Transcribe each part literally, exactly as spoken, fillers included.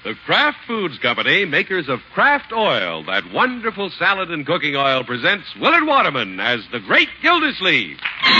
The Kraft Foods Company, makers of Kraft Oil, that wonderful salad and cooking oil, presents Willard Waterman as the Great Gildersleeve.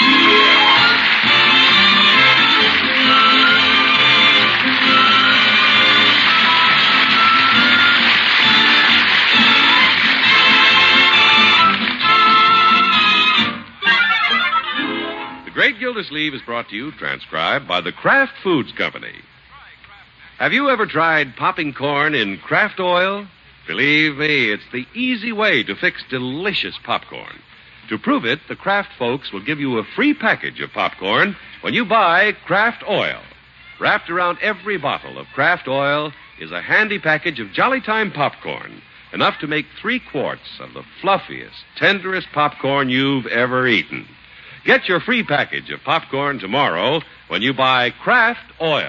The Great Gildersleeve is brought to you, transcribed by the Kraft Foods Company. Have you ever tried popping corn in Kraft Oil? Believe me, it's the easy way to fix delicious popcorn. To prove it, the Kraft folks will give you a free package of popcorn when you buy Kraft Oil. Wrapped around every bottle of Kraft Oil is a handy package of Jolly Time popcorn, enough to make three quarts of the fluffiest, tenderest popcorn you've ever eaten. Get your free package of popcorn tomorrow when you buy Kraft Oil.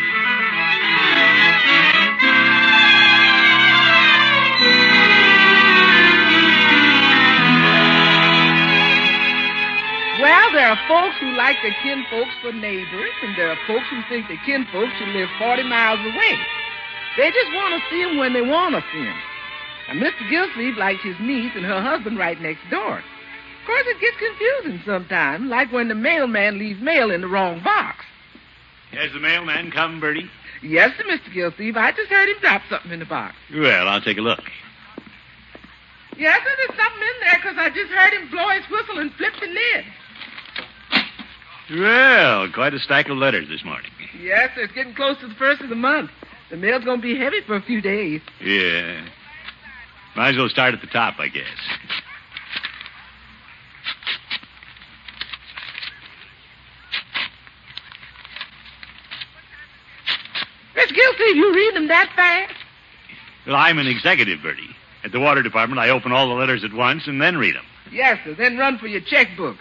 Well, there are folks who like their kinfolks for neighbors, and there are folks who think their kinfolks should live forty miles away. They just want to see them when they want to see them. And Mister Gildersleeve likes his niece and her husband right next door. Of course, it gets confusing sometimes, like when the mailman leaves mail in the wrong box. Has the mailman come, Bertie? Yes, sir, Mister Gildersleeve. I just heard him drop something in the box. Well, I'll take a look. Yes, sir, there's something in there because I just heard him blow his whistle and flip the lid. Well, quite a stack of letters this morning. Yes, sir, it's getting close to the first of the month. The mail's going to be heavy for a few days. Yeah. Might as well start at the top, I guess. Mister Gildersleeve, you read them that fast? Well, I'm an executive, Bertie. At the water department, I open all the letters at once and then read them. Yes, sir. Then run for your checkbook.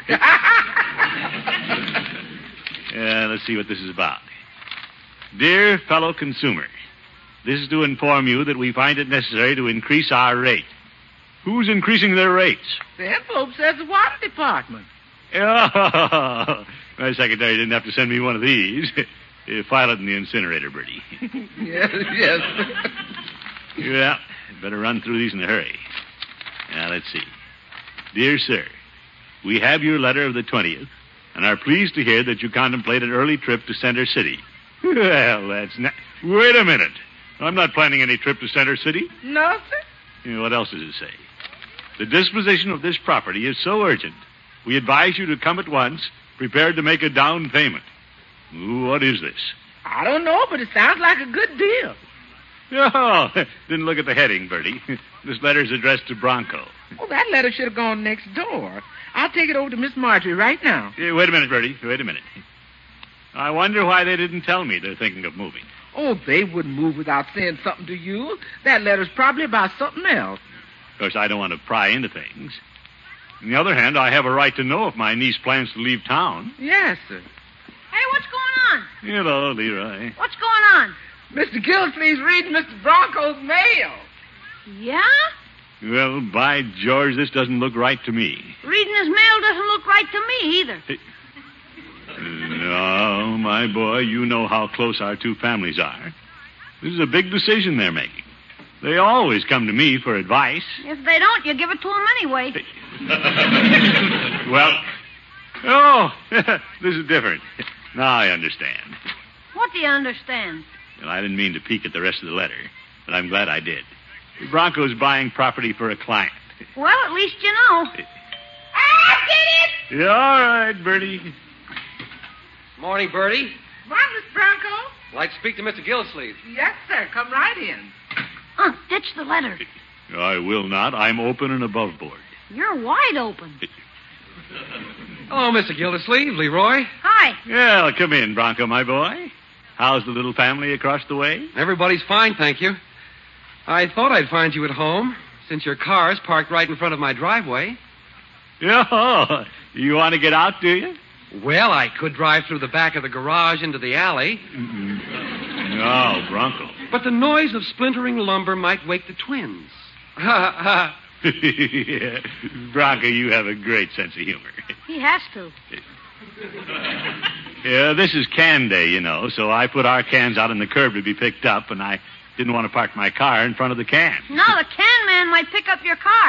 Yeah, let's see what this is about. Dear fellow consumer, this is to inform you that we find it necessary to increase our rate. Who's increasing their rates? The envelope says the water department. Oh, my secretary didn't have to send me one of these. File it in the incinerator, Bertie. Yes, yes. Yeah, better run through these in a hurry. Now, let's see. Dear sir, we have your letter of the twentieth and are pleased to hear that you contemplate an early trip to Center City. Well, that's not... Wait a minute. I'm not planning any trip to Center City. No, sir? You know, what else does it say? The disposition of this property is so urgent, we advise you to come at once, prepared to make a down payment. Ooh, what is this? I don't know, but it sounds like a good deal. Oh, didn't look at the heading, Bertie. This letter's addressed to Bronco. Oh, that letter should have gone next door. I'll take it over to Miss Marjorie right now. Yeah, wait a minute, Bertie. Wait a minute. I wonder why they didn't tell me they're thinking of moving. Oh, they wouldn't move without saying something to you. That letter's probably about something else. Of course, I don't want to pry into things. On the other hand, I have a right to know if my niece plans to leave town. Yes, sir. Hey, what's going on? Hello, Leroy. What's going on? Mister Gildersleeve's reading Mister Bronco's mail. Yeah? Well, by George, this doesn't look right to me. Reading his mail doesn't look right to me either. Hey. No, my boy, you know how close our two families are. This is a big decision they're making. They always come to me for advice. If they don't, you give it to them anyway. Well, oh, this is different. Now I understand. What do you understand? Well, I didn't mean to peek at the rest of the letter, but I'm glad I did. Bronco's buying property for a client. Well, at least you know. I'll get it! Yeah, all right, Bertie. Morning, Bertie. What, Miss Bronco? I'd like to speak to Mister Gildersleeve. Yes, sir. Come right in. Uh, ditch the letter. I will not. I'm open and above board. You're wide open. Hello, Mister Gildersleeve. Leroy. Hi. Well, come in, Bronco, my boy. How's the little family across the way? Everybody's fine, thank you. I thought I'd find you at home, since your car's parked right in front of my driveway. Yeah, you want to get out, do you? Well, I could drive through the back of the garage into the alley. Mm-mm. No, Bronco. But the noise of splintering lumber might wake the twins. Ha, ha. Yeah. Bronco, you have a great sense of humor. He has to. Yeah, this is can day, you know, so I put our cans out on the curb to be picked up, and I didn't want to park my car in front of the can. No, the can man might pick up your car.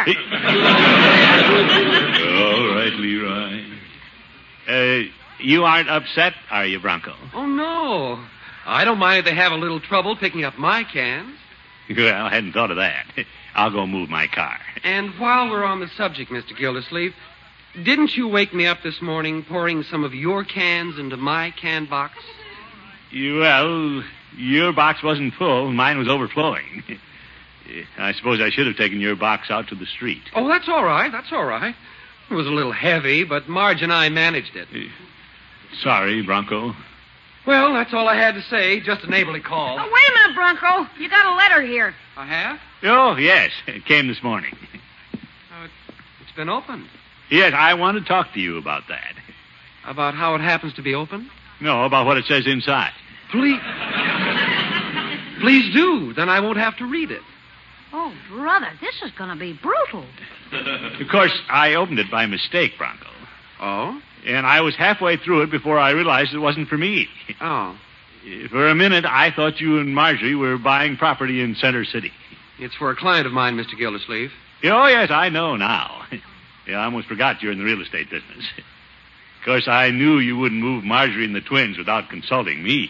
All right, Leroy. Uh, you aren't upset, are you, Bronco? Oh, no. I don't mind if they have a little trouble picking up my cans. Well, I hadn't thought of that. I'll go move my car. And while we're on the subject, Mister Gildersleeve, didn't you wake me up this morning pouring some of your cans into my can box? Well, your box wasn't full. Mine was overflowing. I suppose I should have taken your box out to the street. Oh, that's all right. That's all right. It was a little heavy, but Marge and I managed it. Sorry, Bronco. Well, that's all I had to say. Just a neighborly call. Oh, wait a minute, Bronco. You got a letter here. I have? Oh, yes. It came this morning. Uh, it's been opened. Yes, I want to talk to you about that. About how it happens to be open? No, about what it says inside. Please. Please do. Then I won't have to read it. Oh, brother, this is going to be brutal. Of course, I opened it by mistake, Bronco. Oh? And I was halfway through it before I realized it wasn't for me. Oh. For a minute, I thought you and Marjorie were buying property in Center City. It's for a client of mine, Mister Gildersleeve. Oh, yes, I know now. Yeah, I almost forgot you're in the real estate business. Of course, I knew you wouldn't move Marjorie and the twins without consulting me.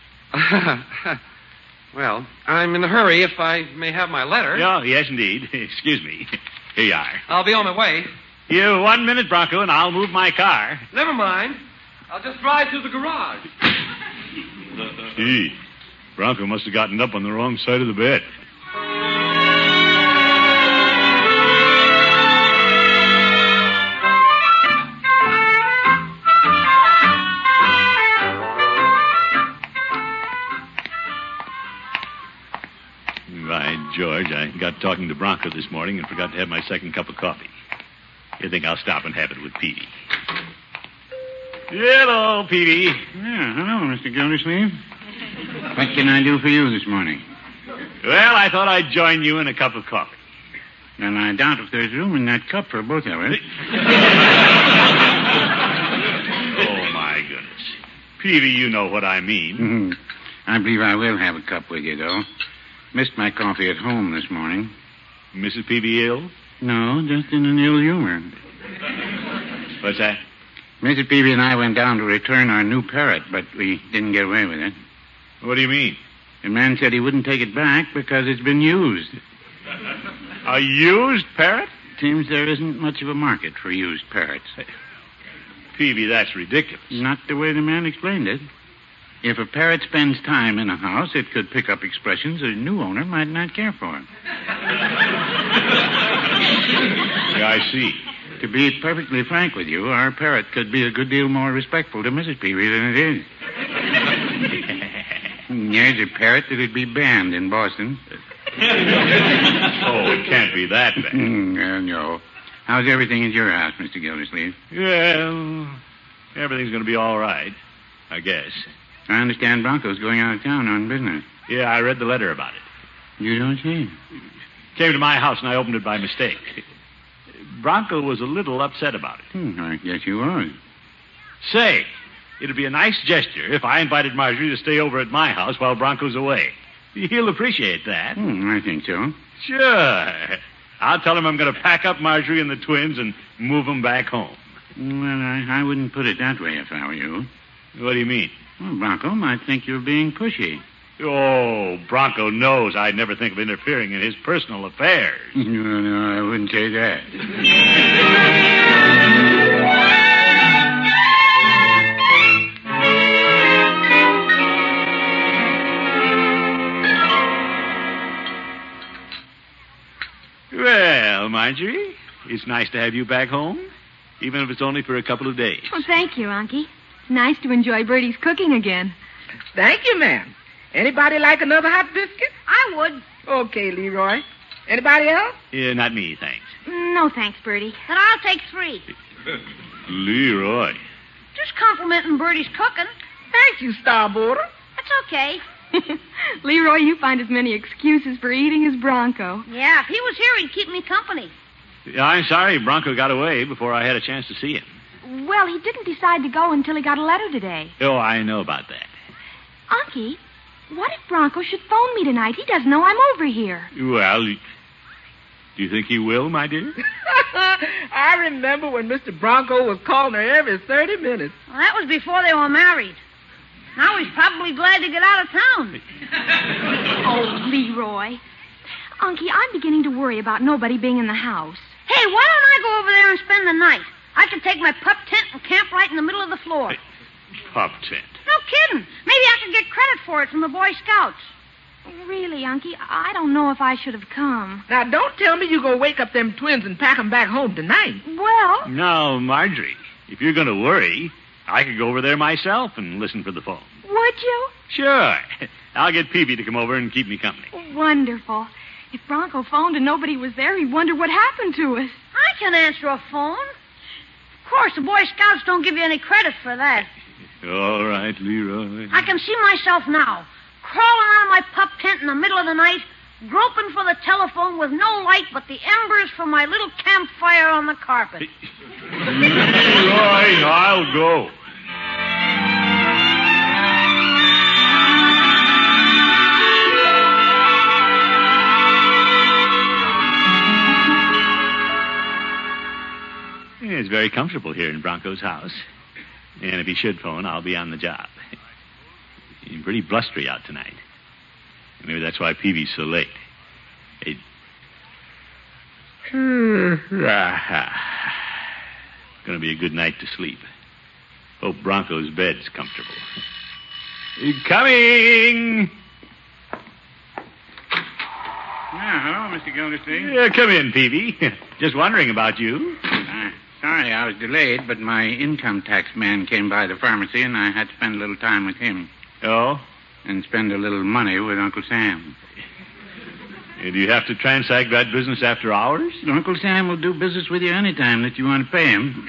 Well, I'm in a hurry if I may have my letter. Oh, yes, indeed. Excuse me. Here you are. I'll be on my way. You one minute, Bronco, and I'll move my car. Never mind. I'll just drive through the garage. Gee, Bronco must have gotten up on the wrong side of the bed. By George, I got talking to Bronco this morning and forgot to have my second cup of coffee. You think I'll stop and have it with Petey? Hello, Petey. Yeah, hello, Mister Gildersleeve. What can I do for you this morning? Well, I thought I'd join you in a cup of coffee. Well, I doubt if there's room in that cup for both of us. Oh, my goodness. Petey, you know what I mean. Mm-hmm. I believe I will have a cup with you, though. Missed my coffee at home this morning. Missus Peavy ill? No, just in an ill humor. What's that? Missus Peavy and I went down to return our new parrot, but we didn't get away with it. What do you mean? The man said he wouldn't take it back because it's been used. A used parrot? Seems there isn't much of a market for used parrots. Peavy, that's ridiculous. Not the way the man explained it. If a parrot spends time in a house, it could pick up expressions a new owner might not care for. Yeah, I see. To be perfectly frank with you, our parrot could be a good deal more respectful to Missus Peavy than it is. There's a parrot that'd be banned in Boston. Oh, it can't be that bad. Mm, uh, no. How's everything at your house, Mister Gildersleeve? Well, everything's going to be all right, I guess. I understand Bronco's going out of town on business. Yeah, I read the letter about it. You don't say? Came to my house and I opened it by mistake. Bronco was a little upset about it. Hmm, I guess you was. Say, it'd be a nice gesture if I invited Marjorie to stay over at my house while Bronco's away. He'll appreciate that. Hmm, I think so. Sure. I'll tell him I'm going to pack up Marjorie and the twins and move them back home. Well, I, I wouldn't put it that way if I were you. What do you mean? Well, Bronco might think you're being pushy. Oh, Bronco knows I'd never think of interfering in his personal affairs. No, no, I wouldn't say that. Well, Marjorie, it's nice to have you back home, even if it's only for a couple of days. Well, thank you, Unky. It's nice to enjoy Bertie's cooking again. Thank you, ma'am. Anybody like another hot biscuit? I would. Okay, Leroy. Anybody else? Yeah, not me, thanks. No, thanks, Bertie. Then I'll take three. Leroy. Just complimenting Bertie's cooking. Thank you, Starboarder. That's okay. Leroy, you find as many excuses for eating as Bronco. Yeah, if he was here, he'd keep me company. I'm sorry Bronco got away before I had a chance to see him. Well, he didn't decide to go until he got a letter today. Oh, I know about that. Unky, What if Bronco should phone me tonight? He doesn't know I'm over here. Well, do you think he will, my dear? I remember when Mister Bronco was calling her every thirty minutes. Well, that was before they were married. Now he's probably glad to get out of town. Oh, Leroy. Unky, I'm beginning to worry about nobody being in the house. Hey, why don't I go over there and spend the night? I could take my pup tent and camp right in the middle of the floor. Pup tent. No kidding. Maybe I could get credit for it from the Boy Scouts. Really, Unky, I don't know if I should have come. Now, don't tell me you're going to wake up them twins and pack them back home tonight. Well... No, Marjorie, if you're going to worry, I could go over there myself and listen for the phone. Would you? Sure. I'll get Peavy to come over and keep me company. Wonderful. If Bronco phoned and nobody was there, he'd wonder what happened to us. I can answer a phone. Of course, the Boy Scouts don't give you any credit for that. All right, Leroy. I can see myself now, crawling out of my pup tent in the middle of the night, groping for the telephone with no light but the embers from my little campfire on the carpet. Leroy, I'll go. It's very comfortable here in Bronco's house. And if he should phone, I'll be on the job. He's pretty blustery out tonight. Maybe that's why Peavy's so late. Hey. Gonna be a good night to sleep. Hope Bronco's bed's comfortable. Coming! Yeah, hello, Mister Gildersleeve. Yeah, come in, Peavy. Just wondering about you. Uh, sorry I was delayed, but my income tax man came by the pharmacy, and I had to spend a little time with him. Oh? And spend a little money with Uncle Sam. Do you have to transact that business after hours? Uncle Sam will do business with you any time that you want to pay him.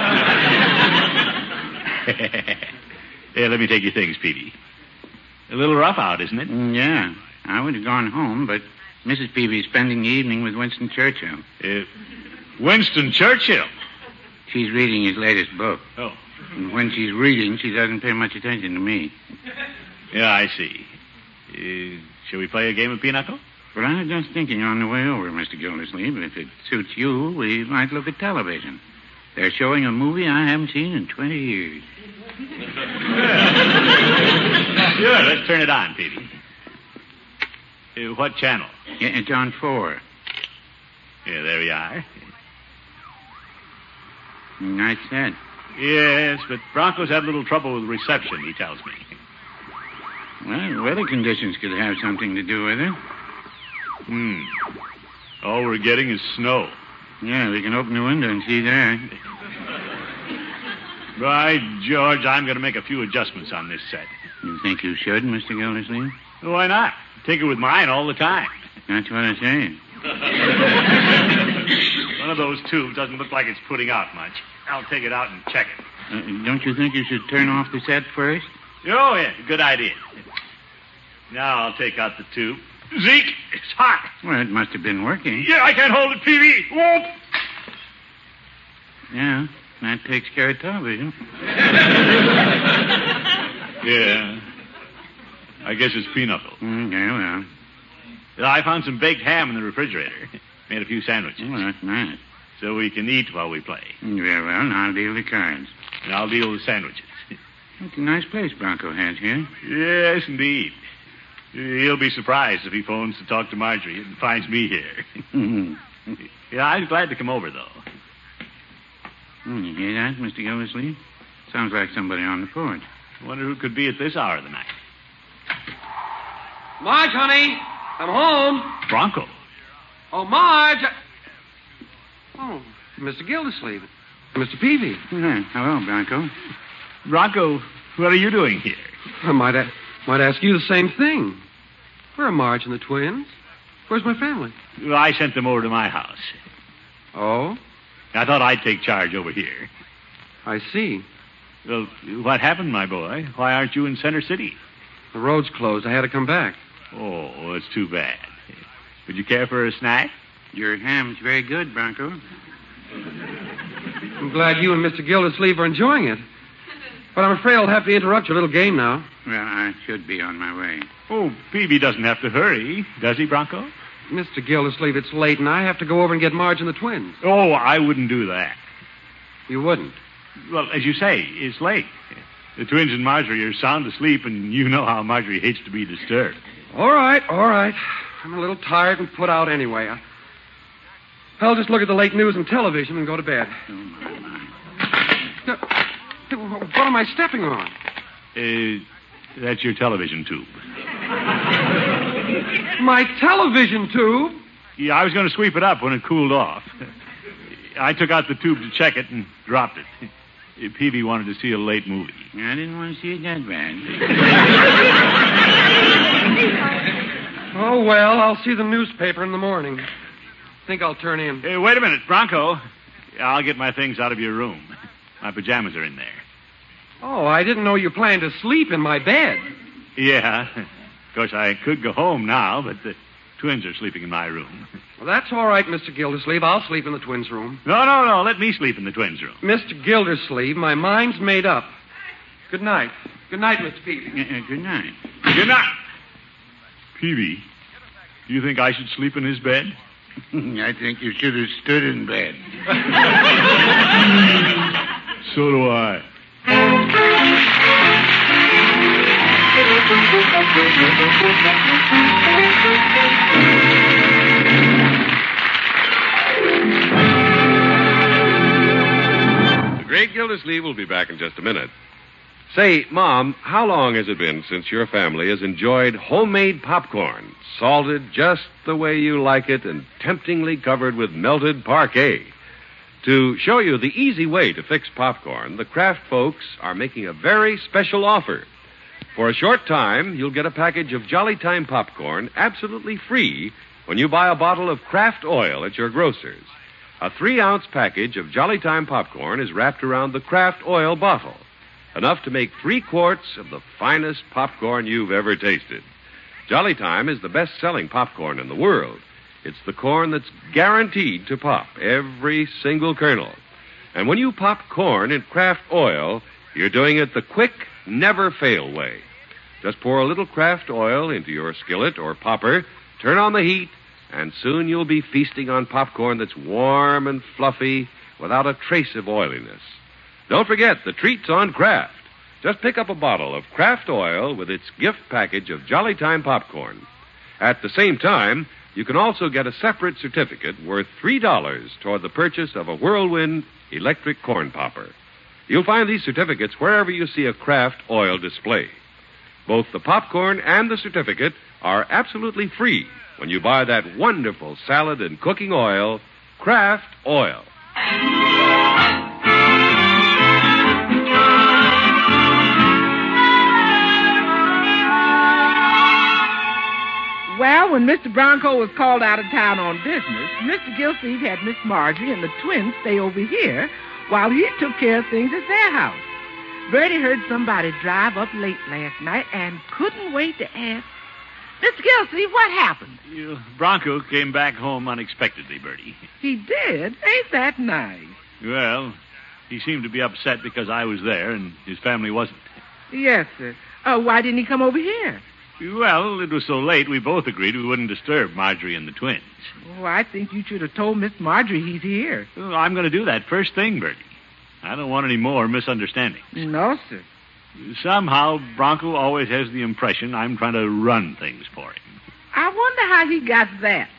Here, let me take your things, Peavy. A little rough out, isn't it? Mm, yeah. I would have gone home, but Missus Peavy's spending the evening with Winston Churchill. Uh, Winston Churchill? She's reading his latest book. Oh. And when she's reading, she doesn't pay much attention to me. Yeah, I see. Uh, shall we play a game of pinochle? Well, I was just thinking on the way over, Mister Gildersleeve, if it suits you, we might look at television. They're showing a movie I haven't seen in twenty years. Sure, let's turn it on, Peavy. Uh, what channel? Yeah, it's on four. Yeah, there we are. Nice set. Yes, but Bronco's had a little trouble with reception, he tells me. Well, weather conditions could have something to do with it. Hmm. All we're getting is snow. Yeah, we can open the window and see there. By George, I'm going to make a few adjustments on this set. You think you should, Mister Gildersleeve? Why not? Take it with mine all the time. That's what I say. One of those tubes doesn't look like it's putting out much. I'll take it out and check it. Uh, don't you think you should turn off the set first? Oh, yeah, good idea. Now I'll take out the tube. Zeke, it's hot. Well, it must have been working. Yeah, I can't hold it, Peavy. Whoop. Yeah, that takes care of television. Yeah. I guess it's pinochle. Mm, yeah, well. I found some baked ham in the refrigerator. Made a few sandwiches. Oh, that's nice. So we can eat while we play. Very well, now I'll deal the cards. And I'll deal the sandwiches. It's a nice place Bronco has here. Yes, indeed. He'll be surprised if he phones to talk to Marjorie and finds me here. Yeah, I was glad to come over, though. Oh, you hear that, Mister Gildersleeve? Sounds like somebody on the porch. I wonder who could be at this hour of the night. Marge, honey, I'm home. Bronco. Oh, Marge. I... Oh, Mister Gildersleeve. Mister Peavy. Yeah, hello, Bronco. Bronco, what are you doing here? I might, a- might ask you the same thing. Where are Marge and the twins? Where's my family? Well, I sent them over to my house. Oh? I thought I'd take charge over here. I see. Well, what happened, my boy? Why aren't you in Center City? The road's closed. I had to come back. Oh, it's too bad. Would you care for a snack? Your ham's very good, Bronco. I'm glad you and Mister Gildersleeve are enjoying it. But I'm afraid I'll have to interrupt your little game now. Well, I should be on my way. Oh, Peavy doesn't have to hurry, does he, Bronco? Mister Gildersleeve, it's late, and I have to go over and get Marge and the twins. Oh, I wouldn't do that. You wouldn't? Well, as you say, it's late. The twins and Marjorie are sound asleep, and you know how Marjorie hates to be disturbed. All right, all right. I'm a little tired and put out anyway. I... I'll just look at the late news and television and go to bed. Oh, my, my. No, what am I stepping on? Uh, that's your television tube. My television tube? Yeah, I was going to sweep it up when it cooled off. I took out the tube to check it and dropped it. Peavy wanted to see a late movie. I didn't want to see it that bad. Oh, well, I'll see the newspaper in the morning. Think I'll turn in. Hey, wait a minute, Bronco. I'll get my things out of your room. My pajamas are in there. Oh, I didn't know you planned to sleep in my bed. Yeah. Of course, I could go home now, but the twins are sleeping in my room. Well, that's all right, Mister Gildersleeve. I'll sleep in the twins' room. No, no, no. Let me sleep in the twins' room. Mister Gildersleeve, my mind's made up. Good night. Good night, Mister Peavy. Uh, good night. Good night. Peavy, do you think I should sleep in his bed? I think you should have stood in bed. So do I. The Great Gildersleeve will be back in just a minute. Say, Mom, how long has it been since your family has enjoyed homemade popcorn, salted just the way you like it and temptingly covered with melted parquet? To show you the easy way to fix popcorn, the Kraft folks are making a very special offer. For a short time, you'll get a package of Jolly Time popcorn absolutely free when you buy a bottle of Kraft oil at your grocer's. A three-ounce package of Jolly Time popcorn is wrapped around the Kraft oil bottle, enough to make three quarts of the finest popcorn you've ever tasted. Jolly Time is the best-selling popcorn in the world. It's the corn that's guaranteed to pop, every single kernel. And when you pop corn in Kraft oil, you're doing it the quick, never-fail way. Just pour a little Kraft oil into your skillet or popper, turn on the heat, and soon you'll be feasting on popcorn that's warm and fluffy without a trace of oiliness. Don't forget the treat's on Kraft. Just pick up a bottle of Kraft oil with its gift package of Jolly Time popcorn. At the same time, you can also get a separate certificate worth three dollars toward the purchase of a Whirlwind electric corn popper. You'll find these certificates wherever you see a Kraft oil display. Both the popcorn and the certificate are absolutely free when you buy that wonderful salad and cooking oil, Kraft Oil. Well, when Mister Bronco was called out of town on business, Mister Gildersleeve had Miss Marjorie and the twins stay over here while he took care of things at their house. Bertie heard somebody drive up late last night and couldn't wait to ask, Mister Gildersleeve, what happened? You, Bronco came back home unexpectedly, Bertie. He did? Ain't that nice? Well, he seemed to be upset because I was there and his family wasn't. Yes, sir. Oh, why didn't he come over here? Well, it was so late, we both agreed we wouldn't disturb Marjorie and the twins. Oh, I think you should have told Miss Marjorie he's here. Well, I'm going to do that first thing, Bertie. I don't want any more misunderstandings. No, sir. Somehow, Bronco always has the impression I'm trying to run things for him. I wonder how he got that.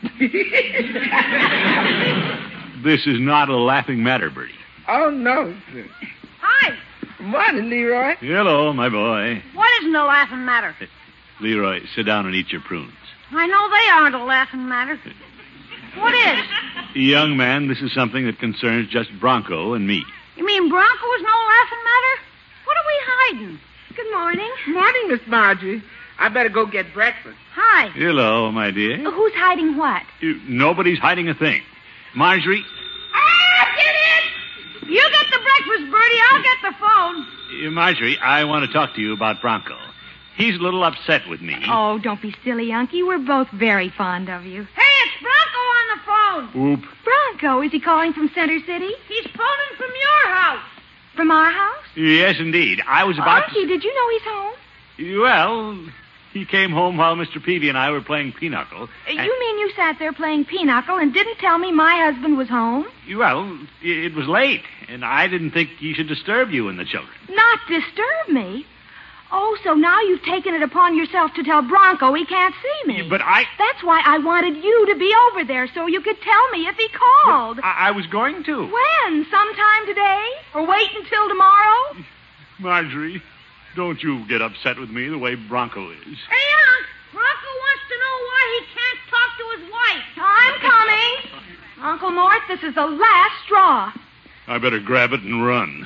This is not a laughing matter, Bertie. Oh, no, sir. Hi. Morning, Leroy. Hello, my boy. What isn't a laughing matter? Leroy, sit down and eat your prunes. I know they aren't a laughing matter. What is? Young man, this is something that concerns just Bronco and me. You mean Bronco is no laughing matter? What are we hiding? Good morning. Morning, Miss Marjorie. I better go get breakfast. Hi. Hello, my dear. Who's hiding what? You, nobody's hiding a thing. Marjorie. Ah, get in! You get the breakfast, Bertie. I'll get the phone. Uh, Marjorie, I want to talk to you about Bronco. He's a little upset with me. Oh, don't be silly, Unky. We're both very fond of you. Hey, it's Bronco on the phone. Oop. Bronco, is he calling from Center City? He's phoning from your house. From our house? Yes, indeed. I was about Unky, to... did you know he's home? Well, he came home while Mister Peavy and I were playing pinochle. Uh, You mean you sat there playing pinochle and didn't tell me my husband was home? Well, it was late, and I didn't think he should disturb you and the children. Not disturb me? Oh, so now you've taken it upon yourself to tell Bronco he can't see me. But I... That's why I wanted you to be over there so you could tell me if he called. I, I was going to. When? Sometime today? Or wait until tomorrow? Marjorie, don't you get upset with me the way Bronco is. Hey, Unc, Bronco wants to know why he can't talk to his wife. I'm coming. Uncle Mort, this is the last straw. I better grab it and run.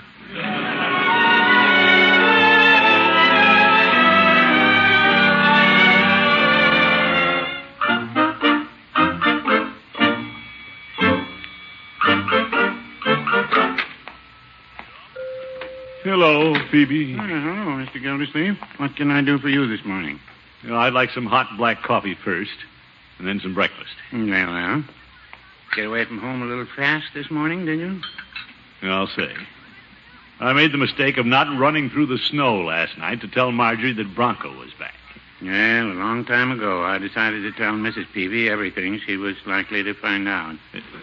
Hello, Phoebe. Oh, hello, Mister Gildersleeve. What can I do for you this morning? You know, I'd like some hot black coffee first, and then some breakfast. Well, well. Get away from home a little fast this morning, did you? Yeah, I'll say. I made the mistake of not running through the snow last night to tell Marjorie that Bronco was back. Well, a long time ago, I decided to tell Missus Peavy everything she was likely to find out.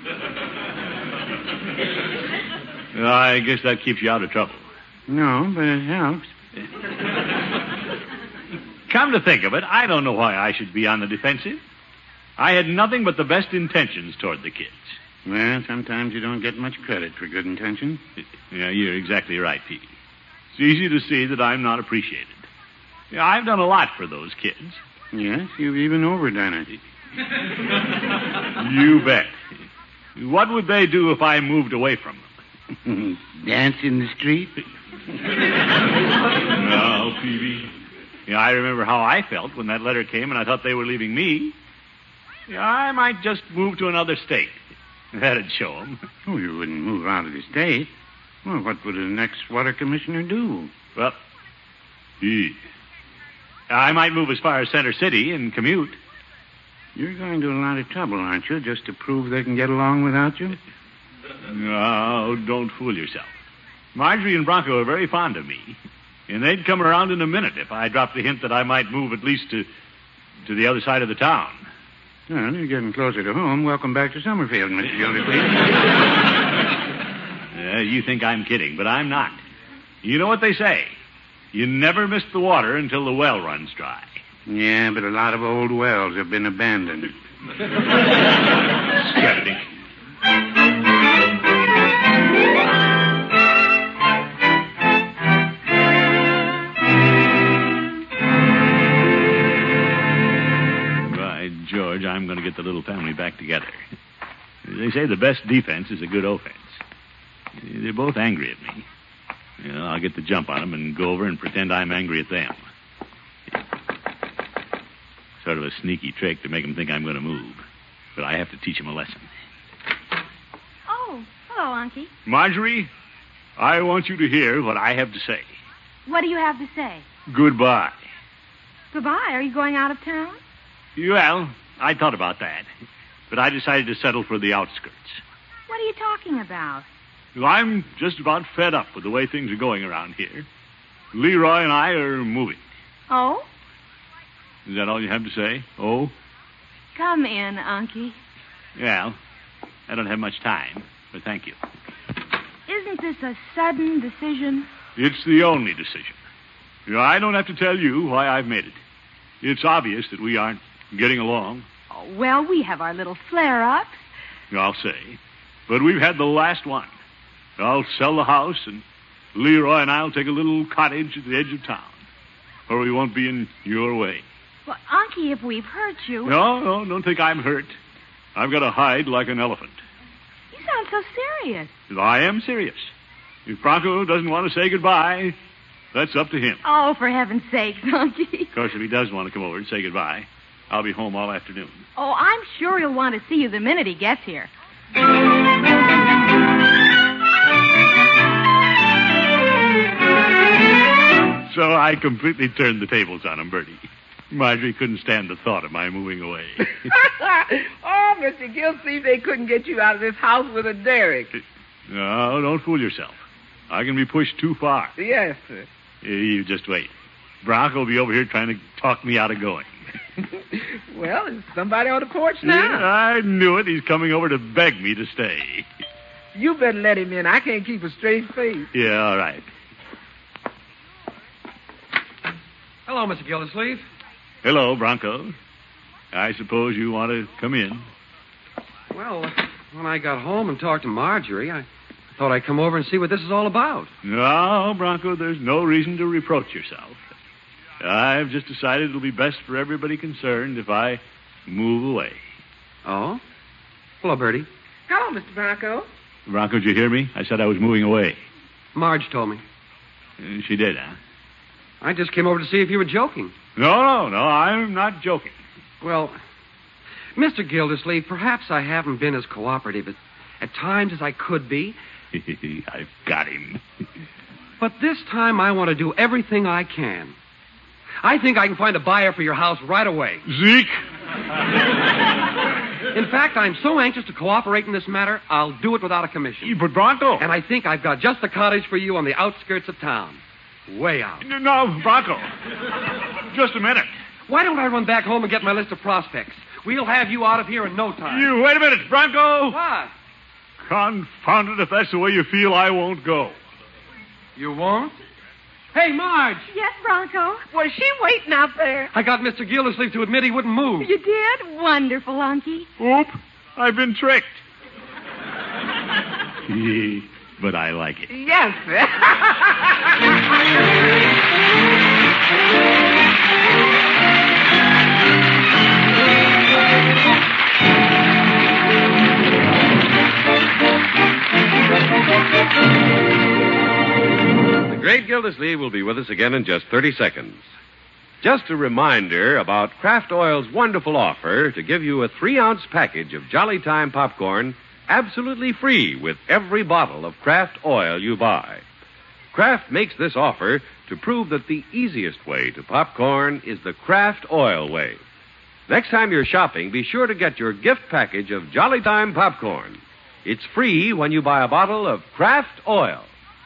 Well, I guess that keeps you out of trouble. No, but it helps. Come to think of it, I don't know why I should be on the defensive. I had nothing but the best intentions toward the kids. Well, sometimes you don't get much credit for good intentions. Yeah, you're exactly right, Pete. It's easy to see that I'm not appreciated. Yeah, I've done a lot for those kids. Yes, you've even overdone it. You bet. What would they do if I moved away from them? Dance in the street? No, Peavy. Yeah, I remember how I felt when that letter came and I thought they were leaving me. Yeah, I might just move to another state. That'd show them. Oh, you wouldn't move out of the state. Well, what would the next water commissioner do? Well, gee. I might move as far as Center City and commute. You're going to a lot of trouble, aren't you, just to prove they can get along without you? No, don't fool yourself. Marjorie and Bronco are very fond of me, and they'd come around in a minute if I dropped the hint that I might move at least to to the other side of the town. Well, you're getting closer to home. Welcome back to Summerfield, Mister Gildersleeve. uh, you think I'm kidding, but I'm not. You know what they say. You never miss the water until the well runs dry. Yeah, but a lot of old wells have been abandoned. Skeptic. By George, I'm going to get the little family back together. They say the best defense is a good offense. They're both angry at me. You know, I'll get the jump on them and go over and pretend I'm angry at them. Sort of a sneaky trick to make them think I'm going to move. But I have to teach them a lesson. Oh, hello, Unky. Marjorie, I want you to hear what I have to say. What do you have to say? Goodbye. Goodbye. Are you going out of town? Well, I thought about that. But I decided to settle for the outskirts. What are you talking about? I'm just about fed up with the way things are going around here. Leroy and I are moving. Oh? Is that all you have to say? Oh? Come in, Unky. Well, I don't have much time, but thank you. Isn't this a sudden decision? It's the only decision. You know, I don't have to tell you why I've made it. It's obvious that we aren't getting along. Oh, well, we have our little flare-ups. I'll say. But we've had the last one. I'll sell the house, and Leroy and I'll take a little cottage at the edge of town, or we won't be in your way. Well, Unky, if we've hurt you... No, no, don't think I'm hurt. I've got to hide like an elephant. You sound so serious. I am serious. If Bronco doesn't want to say goodbye, that's up to him. Oh, for heaven's sake, Unky. Of course, if he does want to come over and say goodbye, I'll be home all afternoon. Oh, I'm sure he'll want to see you the minute he gets here. So I completely turned the tables on him, Bertie. Marjorie couldn't stand the thought of my moving away. Oh, Mister Gilsleeve, they couldn't get you out of this house with a derrick. No, don't fool yourself. I can be pushed too far. Yes, sir. You just wait. Bronco will be over here trying to talk me out of going. Well, is somebody on the porch now? Yeah, I knew it. He's coming over to beg me to stay. You better let him in. I can't keep a straight face. Yeah, all right. Hello, Mister Gildersleeve. Hello, Bronco. I suppose you want to come in. Well, when I got home and talked to Marjorie, I thought I'd come over and see what this is all about. No, Bronco, there's no reason to reproach yourself. I've just decided it'll be best for everybody concerned if I move away. Oh? Hello, Bertie. Hello, Mister Bronco. Bronco, did you hear me? I said I was moving away. Marge told me. Uh, She did, huh? I just came over to see if you were joking. No, no, no, I'm not joking. Well, Mister Gildersleeve, perhaps I haven't been as cooperative at, at times as I could be. I've got him. But this time I want to do everything I can. I think I can find a buyer for your house right away. Zeke! In fact, I'm so anxious to cooperate in this matter, I'll do it without a commission. But Bronco... And I think I've got just the cottage for you on the outskirts of town. Way out. No, Bronco. Just a minute. Why don't I run back home and get my list of prospects? We'll have you out of here in no time. You, wait a minute, Bronco! What? Confound it, if that's the way you feel, I won't go. You won't? Hey, Marge! Yes, Bronco. Was she waiting out there? I got Mister Gildersleeve to admit he wouldn't move. You did? Wonderful, Unky. Oop, I've been tricked. But I like it. Yes, sir. The Great Gildersleeve will be with us again in just thirty seconds. Just a reminder about Kraft Oil's wonderful offer to give you a three-ounce package of Jolly Time popcorn absolutely free with every bottle of Kraft Oil you buy. Kraft makes this offer to prove that the easiest way to popcorn is the Kraft Oil way. Next time you're shopping, be sure to get your gift package of Jolly Time popcorn. It's free when you buy a bottle of Kraft Oil.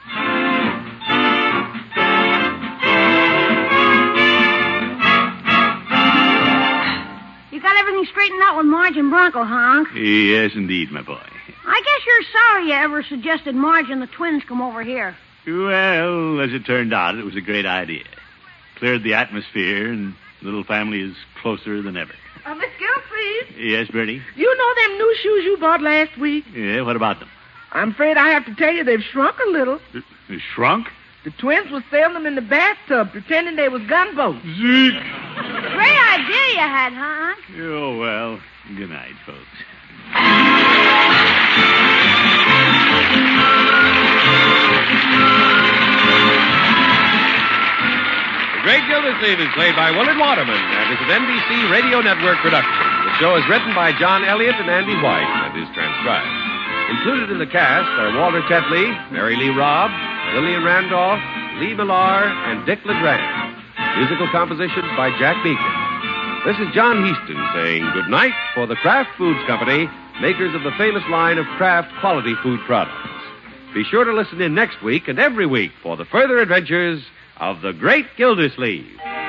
You got everything straightened out with Marge and Bronco, Honk? Yes, indeed, my boy. I guess you're sorry you ever suggested Marge and the twins come over here. Well, as it turned out, it was a great idea. Cleared the atmosphere, and the little family is closer than ever. Uh, Miss Gildersleeve, Yes, Bertie? you know them new shoes you bought last week? Yeah, what about them? I'm afraid I have to tell you they've shrunk a little. They shrunk? The twins were selling them in the bathtub, pretending they was gunboats. Zeke! Great idea you had, huh, Honk? Oh, well, good night, folks. The Great Gildersleeve is played by Willard Waterman and is an N B C Radio Network production. The show is written by John Elliott and Andy White and is transcribed. Included in the cast are Walter Tetley, Mary Lee Robb, Lillian Randolph, Lee Millar, and Dick LeGrand. Musical compositions by Jack Beacon. This is John Heaston saying good night for the Kraft Foods Company, makers of the famous line of Kraft quality food products. Be sure to listen in next week and every week for the further adventures of the Great Gildersleeve.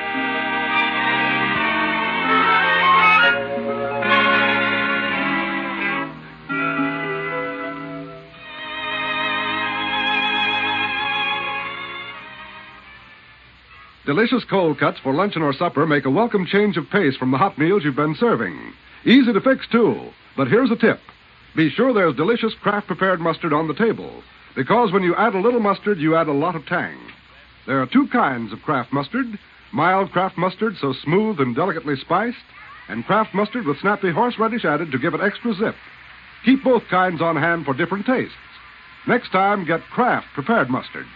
Delicious cold cuts for luncheon or supper make a welcome change of pace from the hot meals you've been serving. Easy to fix, too. But here's a tip. Be sure there's delicious Kraft-prepared mustard on the table, because when you add a little mustard, you add a lot of tang. There are two kinds of Kraft mustard, mild Kraft mustard so smooth and delicately spiced, and Kraft mustard with snappy horseradish added to give it extra zip. Keep both kinds on hand for different tastes. Next time, get Kraft-prepared mustard.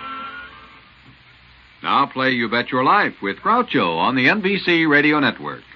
Now play You Bet Your Life with Groucho on the N B C Radio Network.